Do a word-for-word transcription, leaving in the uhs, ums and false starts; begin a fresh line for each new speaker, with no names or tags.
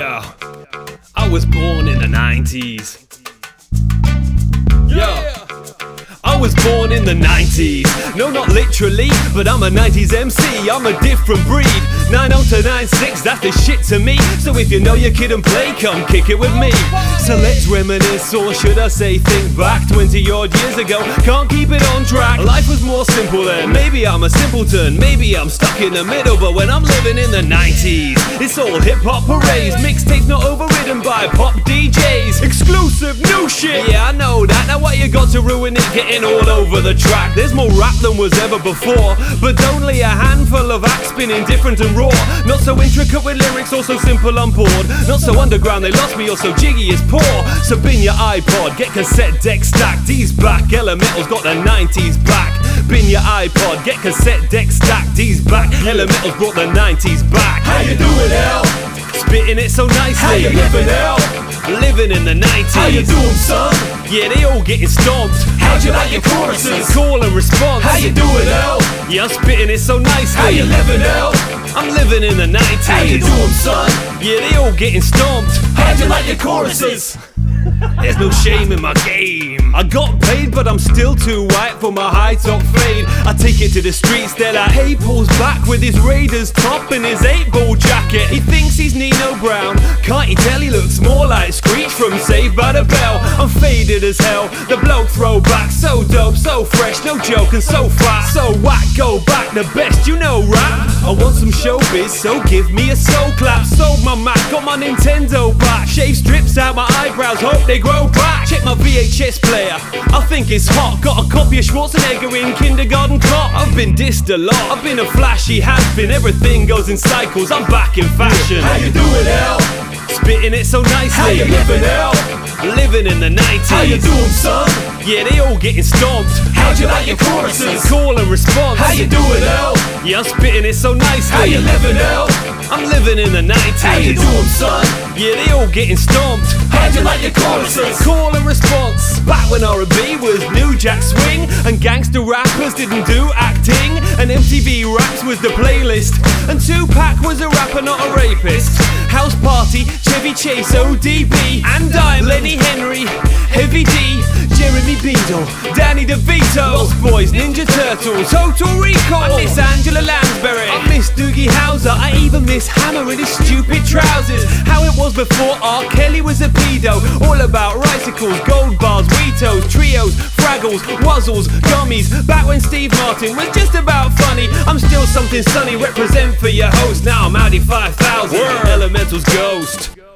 Yeah, I was born in the nineties. Yeah, I was born in the nineties. No, not literally, but I'm a nineties M C. I'm a different breed. nine oh to nine six, that's the shit to me. So if you know your kid and play, come kick it with me. So let's reminisce, or should I say think back twenty odd years ago. Can't keep it on track. Life was more simple then. Maybe I'm a simpleton, maybe I'm stuck in the middle. But when I'm living in the nineties, it's all hip-hop parades. Mixtapes not overridden by pop D Js. Exclusive new shit. Yeah, I know that. Now why you got to ruin it, getting all over the track? There's more rap than was ever before, but only a handful of acts spinning different and raw. Not so intricate with lyrics, or so simple I'm bored. Not so underground they lost me, or so jiggy is poor. So bin your iPod, get cassette deck stacked. D's back, Elemental's got the nineties back. Bin your iPod, get cassette deck stacked. D's back, Elemental's brought the nineties back.
How you doing, L?
Spitting it so nicely.
How you living, L?
Living in the nineties.
How you doing, son?
Yeah, they all getting stomped.
How'd you like your choruses?
Call and response.
How you doing, L?
Yeah, I'm spitting it so nicely.
How you living, L?
I'm living in the nineties.
How you doing, son?
Yeah, they all getting stomped.
How'd you like your choruses?
There's no shame in my game. I got paid, but I'm still too white for my high top fade. I take it to the streets, they're like, hey, pulls back with his Raiders top and his eight ball jacket. He thinks he's Nino Brown. Can't you tell he looks more like Screech from Saved by the Bell? I'm faded as hell. The bloke throwback, so dope, so fresh, no joke and so fat. So whack, go back, the best, you know rap. I want some showbiz, so give me a soul clap. Sold my Mac, got my Nintendo back. Shave strips out my eyebrows, hope they grow back. Check my V H S player, I think it's hot. Got a copy of Schwarzenegger in kindergarten clock. I've been dissed a lot, I've been a flashy has-been. Everything goes in cycles, I'm back in fashion.
How you doing, L?
Spitting it so nicely.
How you living, L?
Living in the nineties.
How you doing, son?
Yeah, they all getting stomped.
How'd you like your choruses?
Call and response.
How you doing, L?
Yeah, I'm spitting it so nicely.
How you living, L?
I'm living in the nineties.
How you doing, son?
Yeah, they all getting stomped.
How'd you like your choruses?
Call and response. Back when R and B was New Jack Swing, and gangster rappers didn't do acting, and M T V Raps was the playlist, and Tupac was a rapper, not a rapist. House Party, Chevy Chase, O D B, and I'm Lenny Henry, Heavy D, Jeremy Beadle, Danny DeVito, Lost Boys, Ninja Turtles, Total Recall. I miss Angela Lansbury, I miss Doogie Howser, I even miss Hammer in his stupid trousers. How it was before R. Kelly was a pedo, all about ricicles, gold bars, Weetos, trios, Fraggles, Wuzzles, gummies. Back when Steve Martin was just about funny. I'm still something sunny, represent for your host. Now I'm Audi five thousand, Elemental's Ghost.